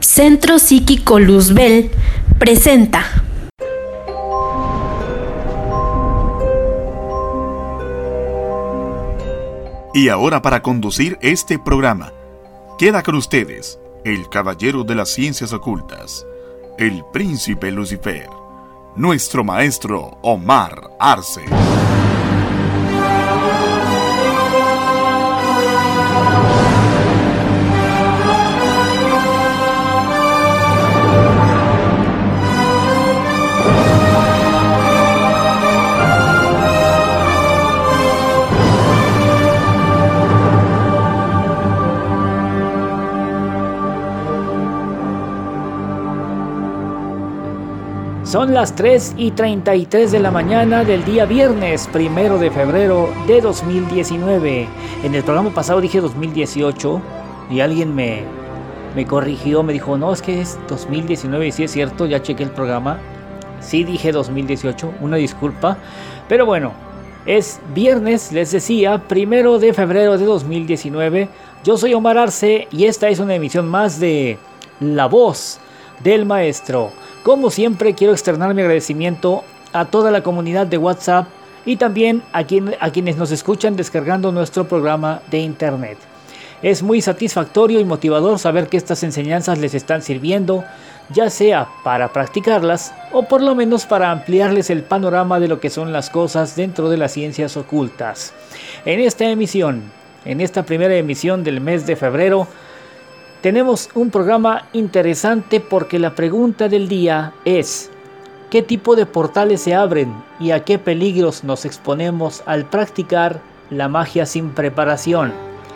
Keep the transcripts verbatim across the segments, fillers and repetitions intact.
Centro Psíquico Luzbel presenta. Y ahora, para conducir este programa, queda con ustedes el caballero de las ciencias ocultas, el príncipe Lucifer, nuestro maestro Omar Arce. Son las tres y treinta y tres de la mañana del día viernes, primero de febrero de dos mil diecinueve. En el programa pasado dije dos mil dieciocho y alguien me, me corrigió, me dijo, no, es que es dos mil diecinueve, y sí es cierto, ya chequé el programa. Sí dije dos mil dieciocho, una disculpa. Pero bueno, es viernes, les decía, primero de febrero de dos mil diecinueve. Yo soy Omar Arce y esta es una emisión más de La Voz del Maestro. Como siempre, quiero externar mi agradecimiento a toda la comunidad de WhatsApp y también a, quien, a quienes nos escuchan descargando nuestro programa de internet. Es muy satisfactorio y motivador saber que estas enseñanzas les están sirviendo, ya sea para practicarlas o por lo menos para ampliarles el panorama de lo que son las cosas dentro de las ciencias ocultas. En esta emisión, en esta primera emisión del mes de febrero, tenemos un programa interesante porque la pregunta del día es: ¿qué tipo de portales se abren y a qué peligros nos exponemos al practicar la magia sin preparación?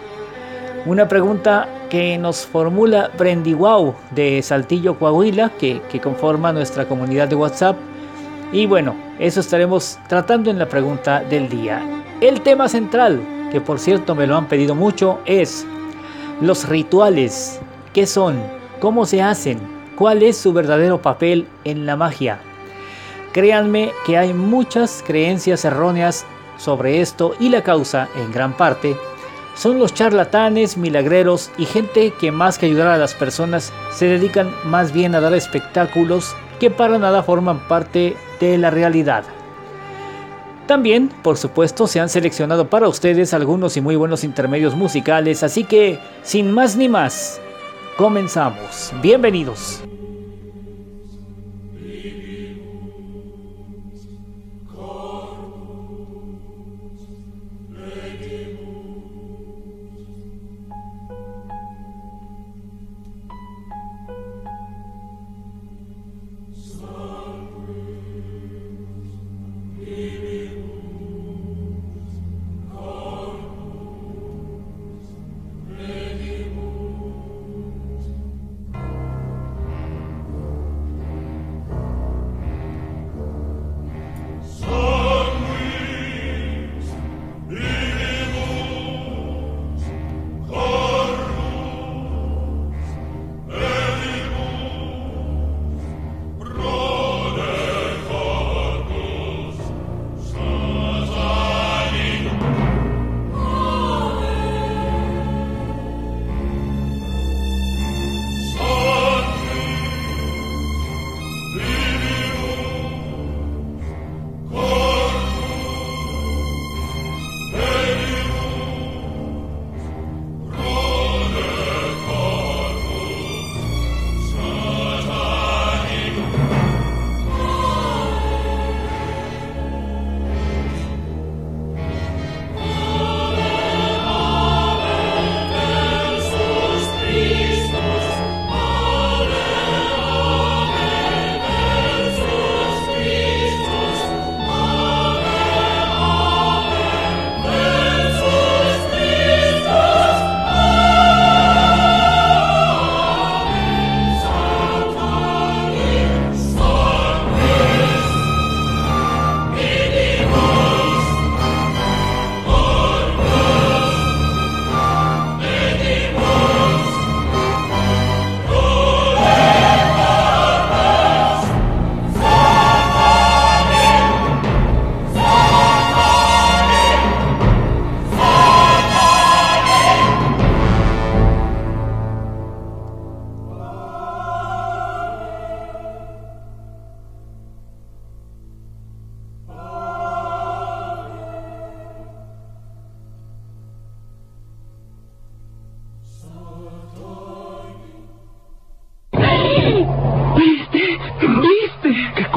Una pregunta que nos formula Brendy Wow de Saltillo, Coahuila, que, que conforma nuestra comunidad de WhatsApp. Y bueno, eso estaremos tratando en la pregunta del día. El tema central, que por cierto me lo han pedido mucho, es los rituales. ¿Qué son? ¿Cómo se hacen? ¿Cuál es su verdadero papel en la magia? Créanme que hay muchas creencias erróneas sobre esto y la causa, en gran parte, son los charlatanes, milagreros y gente que más que ayudar a las personas se dedican más bien a dar espectáculos que para nada forman parte de la realidad. También, por supuesto, se han seleccionado para ustedes algunos y muy buenos intermedios musicales, así que, sin más ni más, comenzamos. Bienvenidos.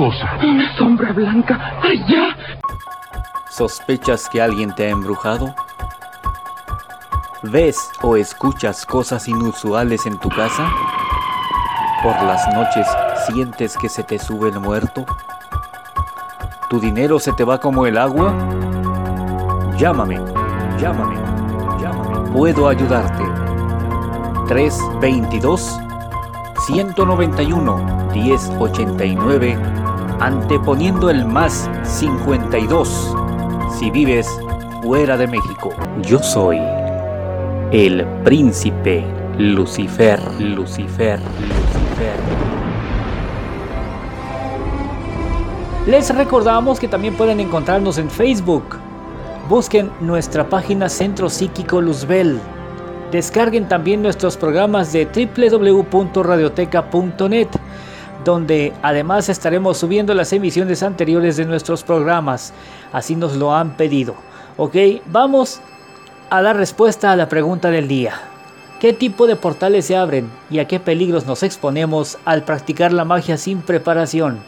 cosa. Una sombra blanca. ¡Allá! ¿Sospechas que alguien te ha embrujado? ¿Ves o escuchas cosas inusuales en tu casa? ¿Por las noches sientes que se te sube el muerto? ¿Tu dinero se te va como el agua? Llámame, llámame, llámame. Puedo ayudarte. tres veintidós, ciento noventa y uno, diez ochenta y nueve, anteponiendo el más cincuenta y dos si vives fuera de México. Yo soy el príncipe Lucifer, Lucifer, Lucifer. Les recordamos que también pueden encontrarnos en Facebook. Busquen nuestra página Centro Psíquico Luzbel. Descarguen también nuestros programas de doble u doble u doble u punto radioteca punto net, donde además estaremos subiendo las emisiones anteriores de nuestros programas. Así nos lo han pedido. Ok, vamos a dar respuesta a la pregunta del día. ¿Qué tipo de portales se abren y a qué peligros nos exponemos al practicar la magia sin preparación?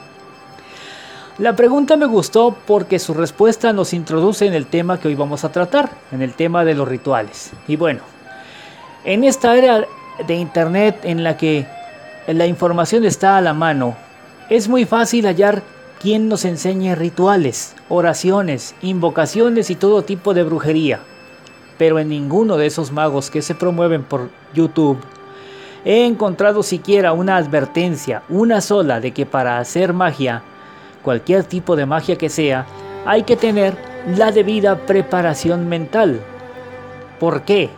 La pregunta me gustó porque su respuesta nos introduce en el tema que hoy vamos a tratar, en el tema de los rituales. Y bueno, en esta era de internet en la que la información está a la mano, es muy fácil hallar quien nos enseñe rituales, oraciones, invocaciones y todo tipo de brujería. Pero en ninguno de esos magos que se promueven por YouTube he encontrado siquiera una advertencia, una sola, de que para hacer magia, cualquier tipo de magia que sea, hay que tener la debida preparación mental. ¿Por qué?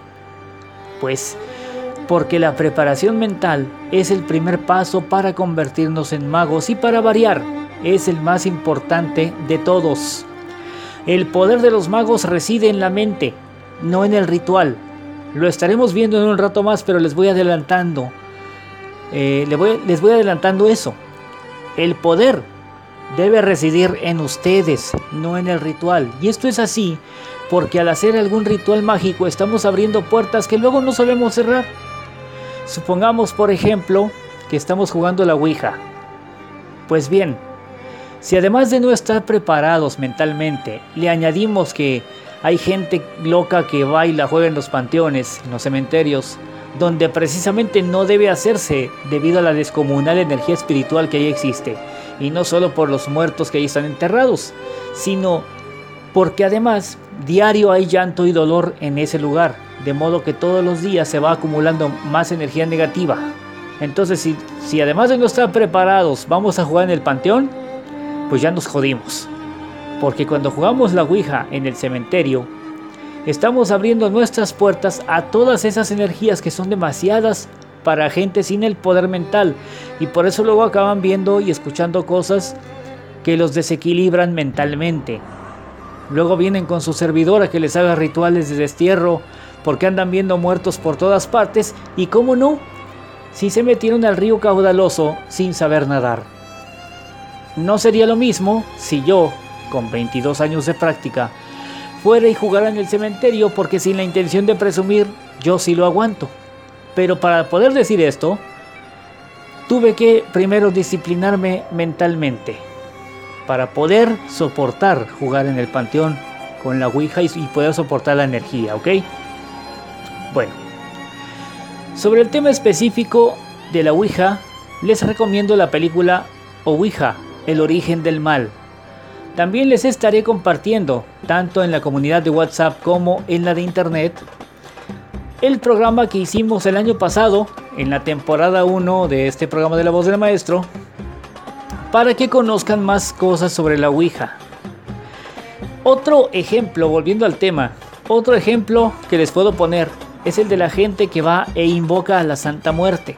Pues porque la preparación mental es el primer paso para convertirnos en magos y, para variar, es el más importante de todos. El poder de los magos reside en la mente, no en el ritual. Lo estaremos viendo en un rato más, pero les voy adelantando. Eh, les, voy, les voy adelantando eso. El poder debe residir en ustedes, no en el ritual. Y esto es así porque al hacer algún ritual mágico estamos abriendo puertas que luego no solemos cerrar. Supongamos, por ejemplo, que estamos jugando la Ouija. Pues bien, si además de no estar preparados mentalmente, le añadimos que hay gente loca que baila, juega en los panteones, en los cementerios, donde precisamente no debe hacerse debido a la descomunal energía espiritual que ahí existe. Y no solo por los muertos que ahí están enterrados, sino porque además diario hay llanto y dolor en ese lugar, de modo que todos los días se va acumulando más energía negativa. Entonces si, si además de no estar preparados vamos a jugar en el panteón, pues ya nos jodimos. Porque cuando jugamos la Ouija en el cementerio, estamos abriendo nuestras puertas a todas esas energías que son demasiadas para gente sin el poder mental, y por eso luego acaban viendo y escuchando cosas que los desequilibran mentalmente. Luego vienen con su servidora que les haga rituales de destierro porque andan viendo muertos por todas partes, y cómo no, si se metieron al río caudaloso sin saber nadar. No sería lo mismo si yo, con veintidós años de práctica, fuera y jugara en el cementerio, porque sin la intención de presumir, yo sí lo aguanto. Pero para poder decir esto, tuve que primero disciplinarme mentalmente para poder soportar jugar en el panteón con la Ouija y poder soportar la energía, ¿ok? Bueno, sobre el tema específico de la Ouija, les recomiendo la película Ouija, el origen del mal. También les estaré compartiendo, tanto en la comunidad de WhatsApp como en la de internet, el programa que hicimos el año pasado, en la temporada uno de este programa de La Voz del Maestro, para que conozcan más cosas sobre la Ouija. Otro ejemplo, volviendo al tema, otro ejemplo que les puedo poner es el de la gente que va e invoca a la Santa Muerte.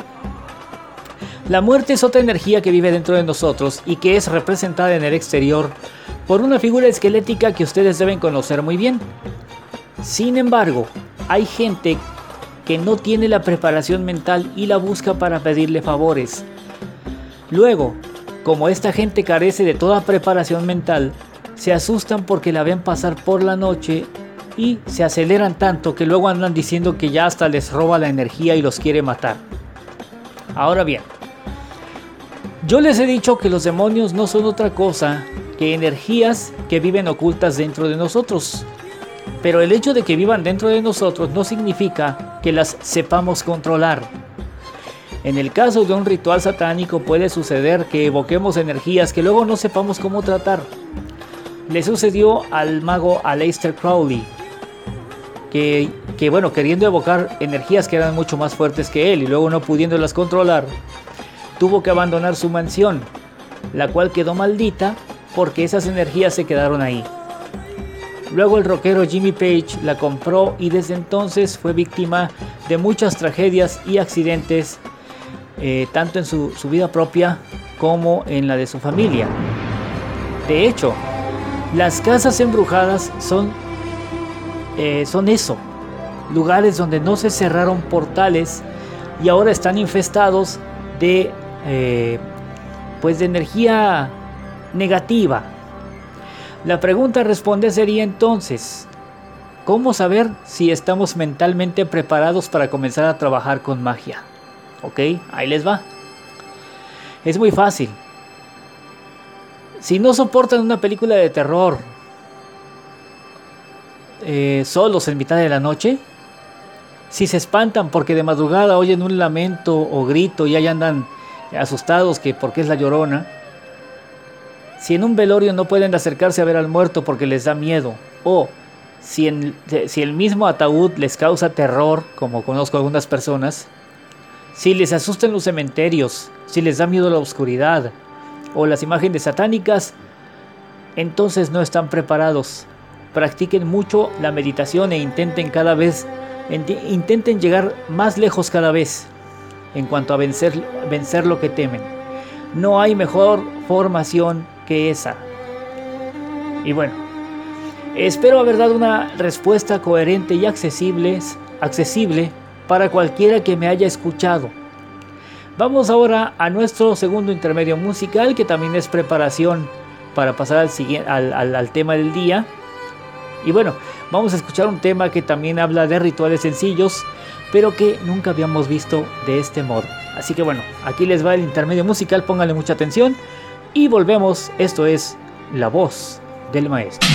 La muerte es otra energía que vive dentro de nosotros y que es representada en el exterior por una figura esquelética que ustedes deben conocer muy bien. Sin embargo, hay gente que no tiene la preparación mental y la busca para pedirle favores. Luego, como esta gente carece de toda preparación mental, se asustan porque la ven pasar por la noche y se aceleran tanto que luego andan diciendo que ya hasta les roba la energía y los quiere matar. Ahora bien, Yo les he dicho que los demonios no son otra cosa que energías que viven ocultas dentro de nosotros. Pero el hecho de que vivan dentro de nosotros no significa que las sepamos controlar. En el caso de un ritual satánico puede suceder que evoquemos energías que luego no sepamos cómo tratar. Le sucedió al mago Aleister Crowley, que, que bueno, queriendo evocar energías que eran mucho más fuertes que él y luego no pudiéndolas controlar, tuvo que abandonar su mansión, la cual quedó maldita porque esas energías se quedaron ahí. Luego el rockero Jimmy Page la compró y desde entonces fue víctima de muchas tragedias y accidentes, eh, tanto en su, su vida propia como en la de su familia. De hecho, las casas embrujadas son, eh, son eso, lugares donde no se cerraron portales y ahora están infestados de, eh, pues de energía negativa. La pregunta a responder sería entonces, ¿cómo saber si estamos mentalmente preparados para comenzar a trabajar con magia? Ok, ahí les va. Es muy fácil. Si no soportan una película de terror eh, solos en mitad de la noche, si se espantan porque de madrugada oyen un lamento o grito y ahí andan asustados que porque es la Llorona, si en un velorio no pueden acercarse a ver al muerto porque les da miedo, o si, en, si el mismo ataúd les causa terror, como conozco a algunas personas, si les asustan los cementerios, si les da miedo la oscuridad o las imágenes satánicas, entonces no están preparados. Practiquen mucho la meditación e intenten cada vez, intenten llegar más lejos cada vez en cuanto a vencer, vencer lo que temen. No hay mejor formación que esa. Y bueno, espero haber dado una respuesta coherente y accesible, accesible para cualquiera que me haya escuchado. Vamos ahora a nuestro segundo intermedio musical, que también es preparación para pasar al, siguiente, al, al, al tema del día. Y bueno, vamos a escuchar un tema que también habla de rituales sencillos, pero que nunca habíamos visto de este modo. Así que bueno, aquí les va el intermedio musical, pónganle mucha atención y volvemos. Esto es La Voz del Maestro.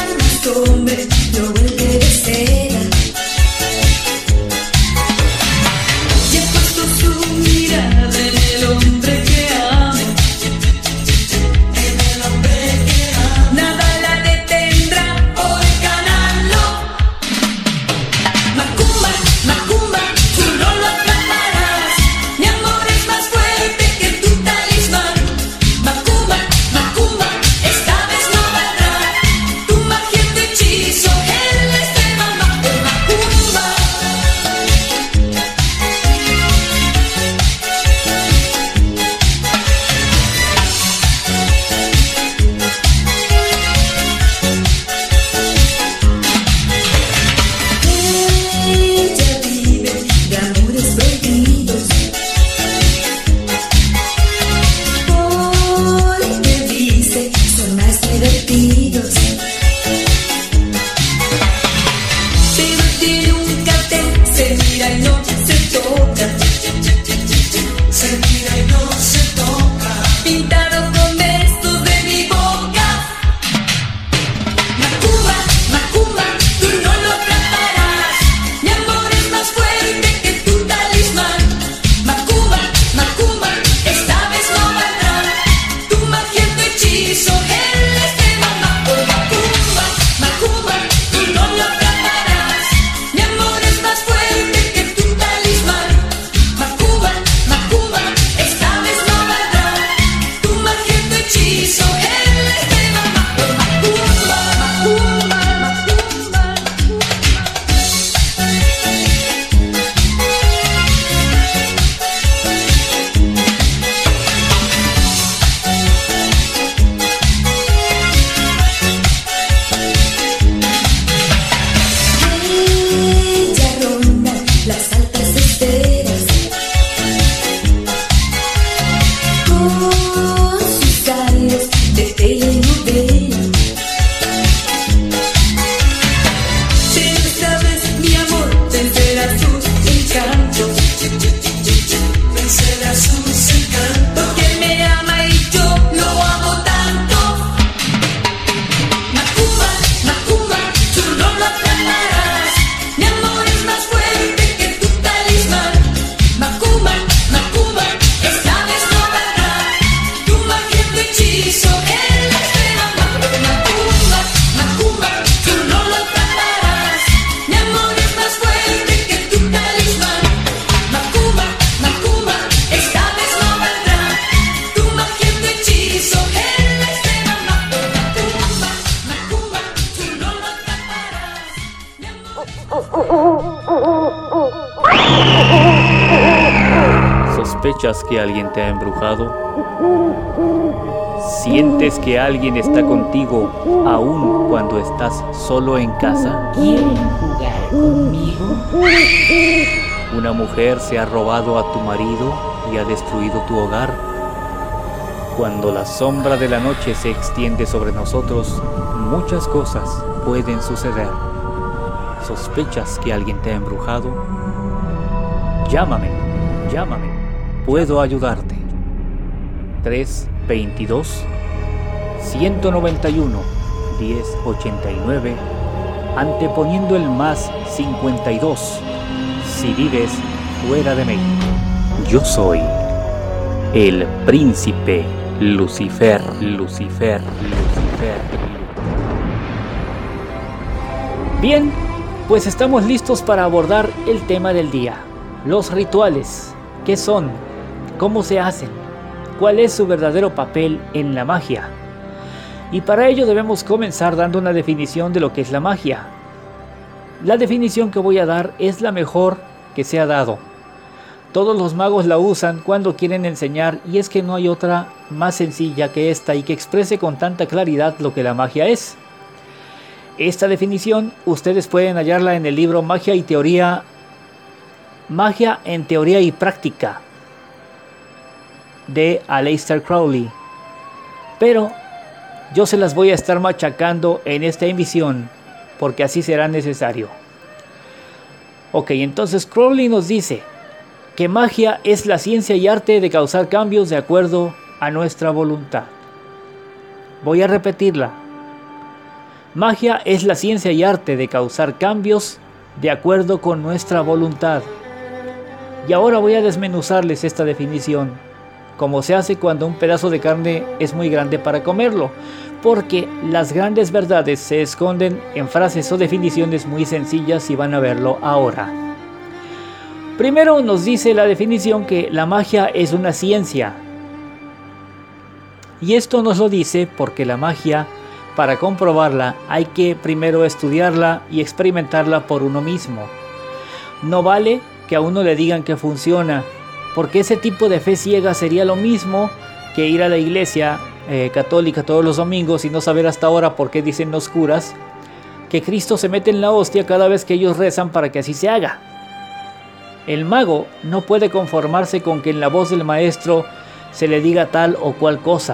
No vuelve de cera. ¿Sospechas que alguien te ha embrujado? ¿Sientes que alguien está contigo aún cuando estás solo en casa? ¿Quieren jugar conmigo? ¿Una mujer se ha robado a tu marido y ha destruido tu hogar? Cuando la sombra de la noche se extiende sobre nosotros, muchas cosas pueden suceder. ¿Sospechas que alguien te ha embrujado? Llámame, llámame. Puedo ayudarte. tres veintidós, ciento noventa y uno, diez ochenta y nueve, anteponiendo el más cincuenta y dos, si vives fuera de México. Yo soy el príncipe Lucifer, Lucifer, Lucifer. Bien, pues estamos listos para abordar el tema del día. Los rituales. ¿Qué son? ¿Cómo se hacen? ¿Cuál es su verdadero papel en la magia? Y para ello debemos comenzar dando una definición de lo que es la magia. La definición que voy a dar es la mejor que se ha dado. Todos los magos la usan cuando quieren enseñar, y es que no hay otra más sencilla que esta y que exprese con tanta claridad lo que la magia es. Esta definición ustedes pueden hallarla en el libro Magia y Teoría, Magia en Teoría y Práctica, de Aleister Crowley, pero yo se las voy a estar machacando en esta emisión porque así será necesario. Ok, entonces Crowley nos dice que magia es la ciencia y arte de causar cambios de acuerdo a nuestra voluntad. Voy a repetirla. Magia es la ciencia y arte de causar cambios de acuerdo con nuestra voluntad. Y ahora voy a desmenuzarles esta definición, como se hace cuando un pedazo de carne es muy grande para comerlo, porque las grandes verdades se esconden en frases o definiciones muy sencillas y van a verlo ahora. Primero nos dice la definición que la magia es una ciencia. Y esto nos lo dice porque la magia, para comprobarla, hay que primero estudiarla y experimentarla por uno mismo. No vale que a uno le digan que funciona, porque ese tipo de fe ciega sería lo mismo que ir a la iglesia eh, católica todos los domingos y no saber hasta ahora por qué dicen los curas que Cristo se mete en la hostia cada vez que ellos rezan para que así se haga. El mago no puede conformarse con que en la voz del maestro se le diga tal o cual cosa,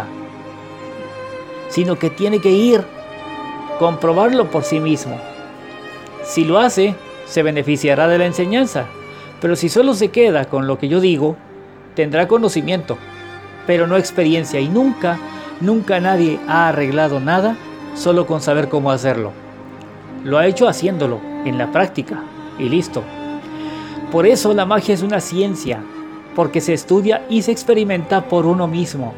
sino que tiene que ir, comprobarlo por sí mismo. Si lo hace, se beneficiará de la enseñanza, pero si solo se queda con lo que yo digo, tendrá conocimiento, pero no experiencia, y nunca, nunca nadie ha arreglado nada solo con saber cómo hacerlo. Lo ha hecho haciéndolo, en la práctica, y listo. Por eso la magia es una ciencia, porque se estudia y se experimenta por uno mismo.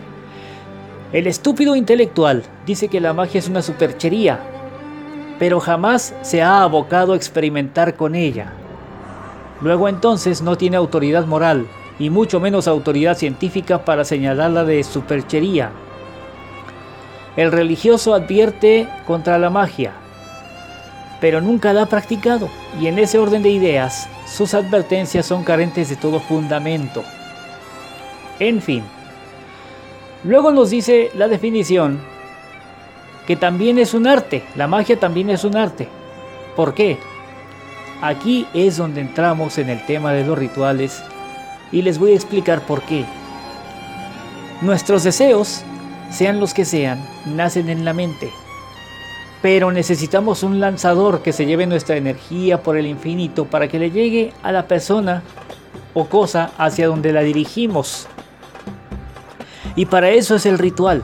El estúpido intelectual dice que la magia es una superchería, pero jamás se ha abocado a experimentar con ella. Luego entonces no tiene autoridad moral, y mucho menos autoridad científica para señalarla de superchería. El religioso advierte contra la magia, pero nunca la ha practicado, y en ese orden de ideas, sus advertencias son carentes de todo fundamento. En fin, luego nos dice la definición que también es un arte, la magia también es un arte. ¿Por qué? Aquí es donde entramos en el tema de los rituales y les voy a explicar por qué. Nuestros deseos, sean los que sean, nacen en la mente, pero necesitamos un lanzador que se lleve nuestra energía por el infinito para que le llegue a la persona o cosa hacia donde la dirigimos. Y para eso es el ritual.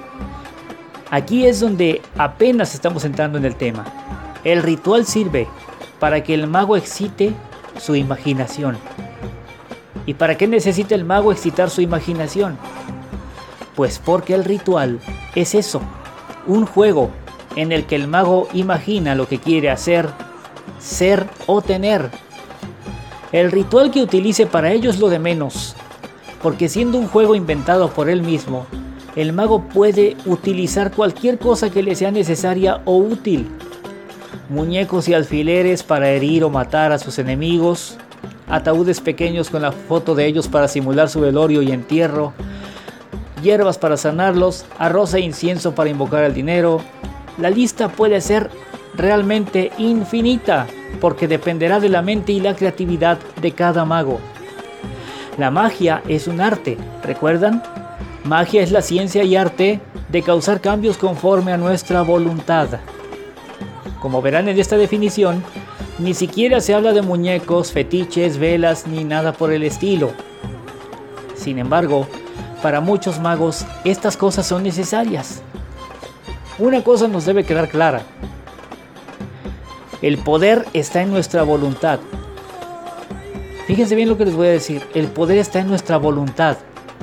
Aquí es donde apenas estamos entrando en el tema. El ritual sirve para que el mago excite su imaginación. ¿Y para qué necesita el mago excitar su imaginación? Pues porque el ritual es eso, un juego en el que el mago imagina lo que quiere hacer, ser o tener. El ritual que utilice para ello es lo de menos, porque siendo un juego inventado por él mismo, el mago puede utilizar cualquier cosa que le sea necesaria o útil. muñecos y alfileres para herir o matar a sus enemigos, ataúdes pequeños con la foto de ellos para simular su velorio y entierro, hierbas para sanarlos, arroz e incienso para invocar el dinero. La lista puede ser realmente infinita, porque dependerá de la mente y la creatividad de cada mago. La magia es un arte, ¿recuerdan? Magia es la ciencia y arte de causar cambios conforme a nuestra voluntad. Como verán en esta definición, ni siquiera se habla de muñecos, fetiches, velas ni nada por el estilo. Sin embargo, para muchos magos, estas cosas son necesarias. Una cosa nos debe quedar clara: el poder está en nuestra voluntad. Fíjense bien lo que les voy a decir. El poder está en nuestra voluntad.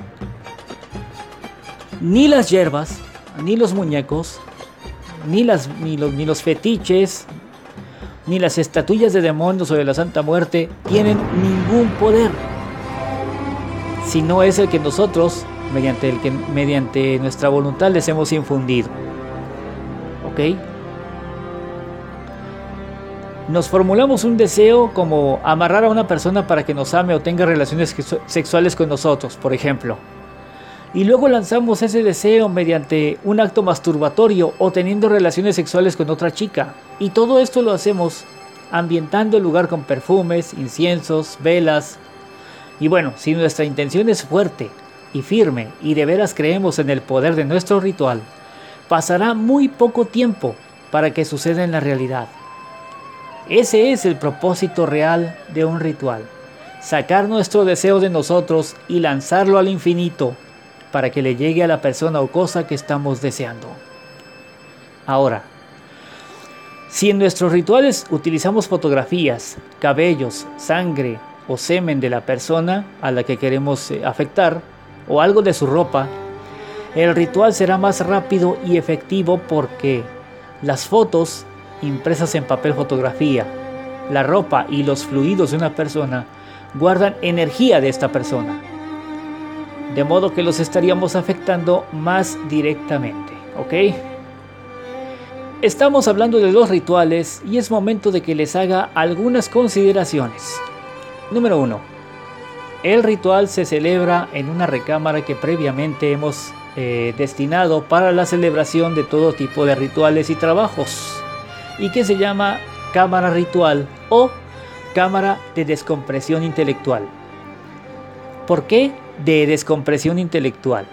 Ni las hierbas, ni los muñecos, ni, las, ni, los, ni los fetiches, ni las estatuillas de demonios o de la Santa Muerte tienen ningún poder, si no es el que nosotros, mediante, el que, mediante nuestra voluntad, les hemos infundido. ¿Ok? Nos formulamos un deseo como amarrar a una persona para que nos ame o tenga relaciones sexuales con nosotros, por ejemplo. Y luego lanzamos ese deseo mediante un acto masturbatorio o teniendo relaciones sexuales con otra chica. Y todo esto lo hacemos ambientando el lugar con perfumes, inciensos, velas. Y bueno, si nuestra intención es fuerte y firme y de veras creemos en el poder de nuestro ritual, pasará muy poco tiempo para que suceda en la realidad. Ese es el propósito real de un ritual: sacar nuestro deseo de nosotros y lanzarlo al infinito para que le llegue a la persona o cosa que estamos deseando. Ahora, si en nuestros rituales utilizamos fotografías, cabellos, sangre o semen de la persona a la que queremos afectar, o algo de su ropa, el ritual será más rápido y efectivo porque las fotos impresas en papel fotografía, la ropa y los fluidos de una persona guardan energía de esta persona, de modo que los estaríamos afectando más directamente, ¿ok? Estamos hablando de los rituales y es momento de que les haga algunas consideraciones. Número uno. El ritual se celebra en una recámara que previamente hemos eh, destinado para la celebración de todo tipo de rituales y trabajos, y que se llama cámara ritual o cámara de descompresión intelectual. ¿Por qué de descompresión intelectual?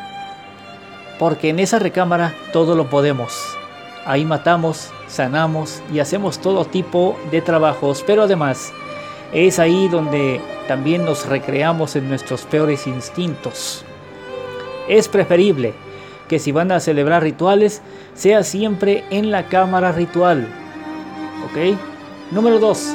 Porque en esa recámara todo lo podemos. Ahí matamos, sanamos y hacemos todo tipo de trabajos, pero además es ahí donde también nos recreamos en nuestros peores instintos. Es preferible que si van a celebrar rituales, sea siempre en la cámara ritual. ¿Ok? Número dos.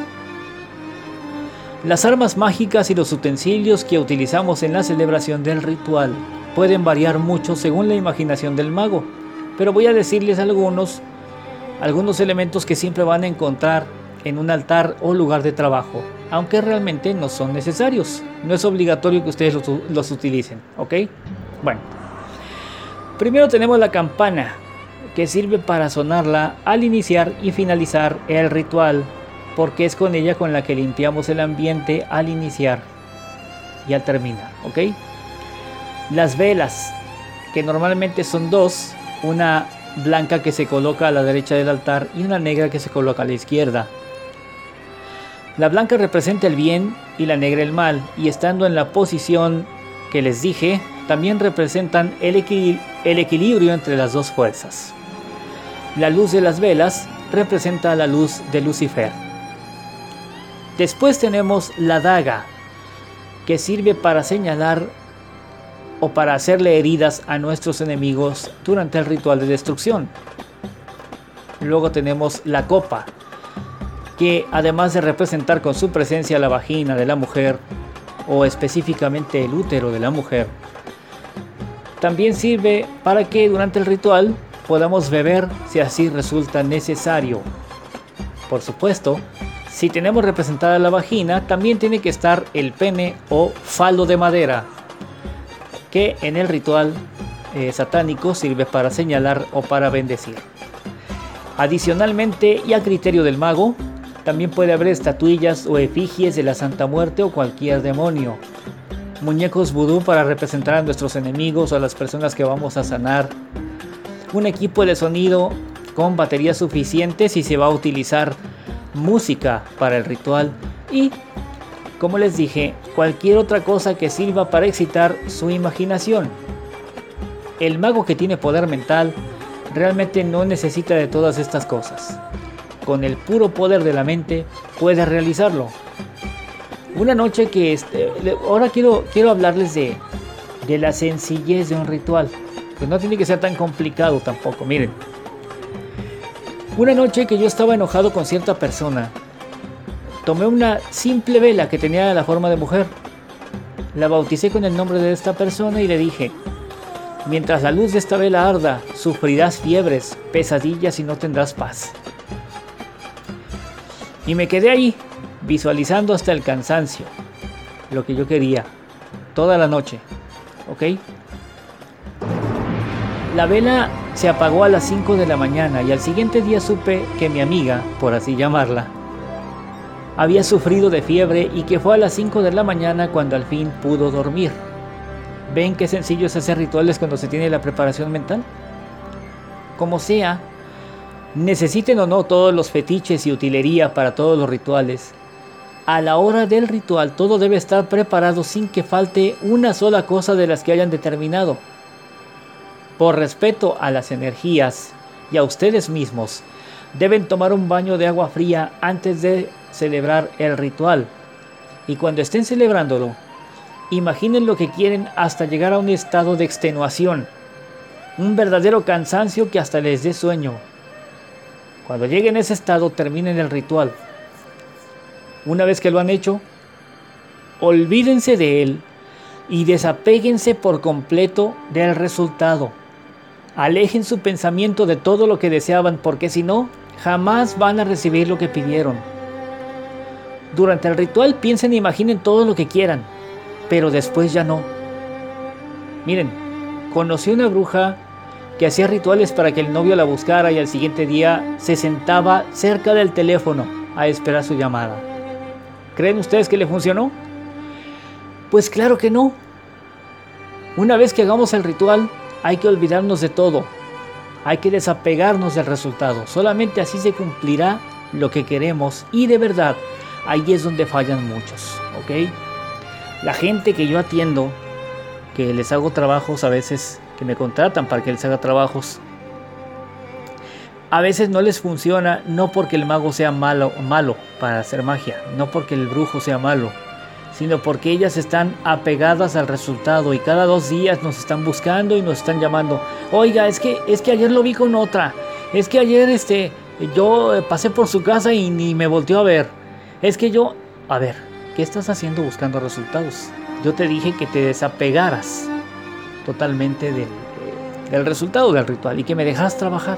Las armas mágicas y los utensilios que utilizamos en la celebración del ritual pueden variar mucho según la imaginación del mago, pero voy a decirles algunos, algunos elementos que siempre van a encontrar en un altar o lugar de trabajo, aunque realmente no son necesarios. No es obligatorio que ustedes los, los utilicen, ¿ok? Bueno, primero tenemos la campana, que sirve para sonarla al iniciar y finalizar el ritual, porque es con ella con la que limpiamos el ambiente al iniciar y al terminar, ¿ok? Las velas, que normalmente son dos, una blanca que se coloca a la derecha del altar y una negra que se coloca a la izquierda. La blanca representa el bien y la negra el mal, y estando en la posición que les dije, también representan el, equil- el equilibrio entre las dos fuerzas. La luz de las velas representa la luz de Lucifer. Después tenemos la daga, que sirve para señalar o para hacerle heridas a nuestros enemigos durante el ritual de destrucción. Luego tenemos la copa, que además de representar con su presencia la vagina de la mujer, o específicamente el útero de la mujer, también sirve para que durante el ritual podamos beber si así resulta necesario. Por supuesto, si tenemos representada la vagina, también tiene que estar el pene o falo de madera, que en el ritual eh, satánico sirve para señalar o para bendecir. Adicionalmente, y a criterio del mago, también puede haber estatuillas o efigies de la Santa Muerte o cualquier demonio. Muñecos vudú para representar a nuestros enemigos o a las personas que vamos a sanar. Un equipo de sonido con baterías suficientes si se va a utilizar música para el ritual. Y, como les dije, cualquier otra cosa que sirva para excitar su imaginación. El mago que tiene poder mental realmente no necesita de todas estas cosas. Con el puro poder de la mente puede realizarlo. Una noche que... Este, ahora quiero, quiero hablarles de, de la sencillez de un ritual. Pues no tiene que ser tan complicado tampoco, miren. Una noche que yo estaba enojado con cierta persona, tomé una simple vela que tenía la forma de mujer. La bauticé con el nombre de esta persona y le dije: mientras la luz de esta vela arda, sufrirás fiebres, pesadillas y no tendrás paz. Y me quedé ahí, visualizando hasta el cansancio, lo que yo quería, toda la noche, ¿ok? La vela se apagó a las cinco de la mañana y al siguiente día supe que mi amiga, por así llamarla, había sufrido de fiebre y que fue a las cinco de la mañana cuando al fin pudo dormir. ¿Ven qué sencillo es hacer rituales cuando se tiene la preparación mental? Como sea, necesiten o no todos los fetiches y utilería para todos los rituales, a la hora del ritual todo debe estar preparado sin que falte una sola cosa de las que hayan determinado. Por respeto a las energías y a ustedes mismos, deben tomar un baño de agua fría antes de celebrar el ritual. Y cuando estén celebrándolo, imaginen lo que quieren hasta llegar a un estado de extenuación, un verdadero cansancio que hasta les dé sueño. Cuando lleguen a ese estado, terminen el ritual. Una vez que lo han hecho, olvídense de él y desapéguense por completo del resultado. Alejen su pensamiento de todo lo que deseaban, porque si no, jamás van a recibir lo que pidieron. Durante el ritual piensen e imaginen todo lo que quieran, pero después ya no. Miren, conocí una bruja que hacía rituales para que el novio la buscara y al siguiente día se sentaba cerca del teléfono a esperar su llamada. ¿Creen ustedes que le funcionó? Pues claro que no. Una vez que hagamos el ritual, hay que olvidarnos de todo. Hay que desapegarnos del resultado. Solamente así se cumplirá lo que queremos. Y de verdad, ahí es donde fallan muchos, ¿ok? La gente que yo atiendo, que les hago trabajos a veces, que me contratan para que les haga trabajos, a veces no les funciona, no porque el mago sea malo, malo para hacer magia, no porque el brujo sea malo, sino porque ellas están apegadas al resultado y cada dos días nos están buscando y nos están llamando. Oiga, es que, es que ayer lo vi con otra, es que ayer este, yo pasé por su casa y ni me volteó a ver, es que yo... A ver, ¿qué estás haciendo buscando resultados? Yo te dije que te desapegaras totalmente del, del resultado del ritual y que me dejas trabajar.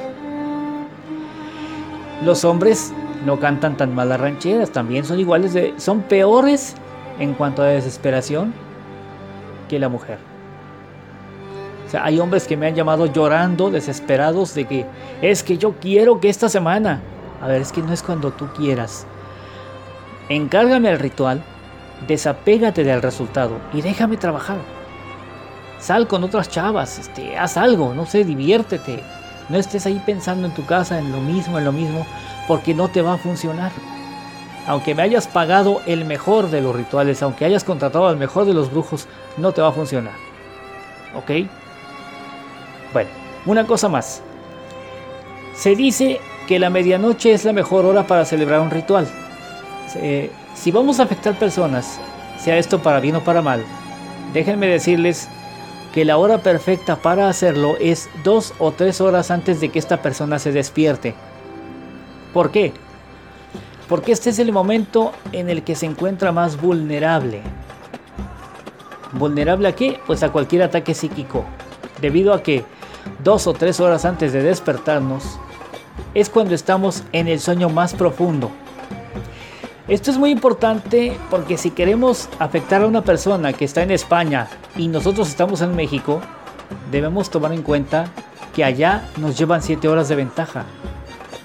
Los hombres no cantan tan mal las rancheras, también son iguales de, son peores en cuanto a desesperación que la mujer. O sea, hay hombres que me han llamado llorando, desesperados de que es que yo quiero que esta semana. A ver, es que no es cuando tú quieras. Encárgame el ritual, desapégate del resultado y déjame trabajar. Sal con otras chavas, este, haz algo, no sé, diviértete. No estés ahí pensando en tu casa, en lo mismo, en lo mismo, porque no te va a funcionar. Aunque me hayas pagado el mejor de los rituales, aunque hayas contratado al mejor de los brujos, no te va a funcionar. ¿Ok? Bueno, una cosa más. Se dice que la medianoche es la mejor hora para celebrar un ritual. Eh, si vamos a afectar personas, sea esto para bien o para mal, déjenme decirles que la hora perfecta para hacerlo es dos o tres horas antes de que esta persona se despierte. ¿Por qué? Porque este es el momento en el que se encuentra más vulnerable. ¿Vulnerable a qué? Pues a cualquier ataque psíquico. Debido a que dos o tres horas antes de despertarnos es cuando estamos en el sueño más profundo. Esto es muy importante porque si queremos afectar a una persona que está en España y nosotros estamos en México, debemos tomar en cuenta que allá nos llevan siete horas de ventaja.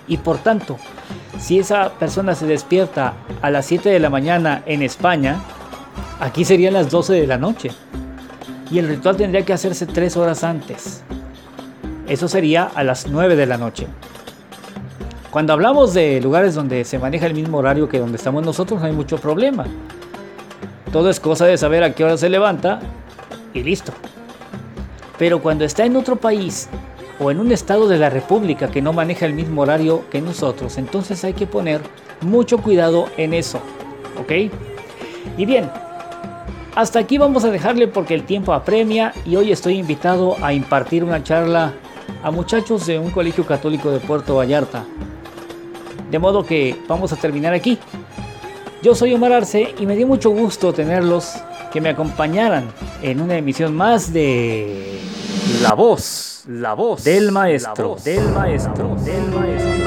Y por tanto, si esa persona se despierta a las siete de la mañana en España, aquí serían las doce de la noche. Y el ritual tendría que hacerse tres horas antes. Eso sería a las nueve de la noche. Cuando hablamos de lugares donde se maneja el mismo horario que donde estamos nosotros, no hay mucho problema. Todo es cosa de saber a qué hora se levanta y listo. Pero cuando está en otro país o en un estado de la República que no maneja el mismo horario que nosotros, entonces hay que poner mucho cuidado en eso, ¿ok? Y bien, hasta aquí vamos a dejarle porque el tiempo apremia y hoy estoy invitado a impartir una charla a muchachos de un colegio católico de Puerto Vallarta. De modo que vamos a terminar aquí. Yo soy Omar Arce y me dio mucho gusto tenerlos que me acompañaran en una emisión más de La Voz, La Voz del Maestro, del Maestro, del Maestro.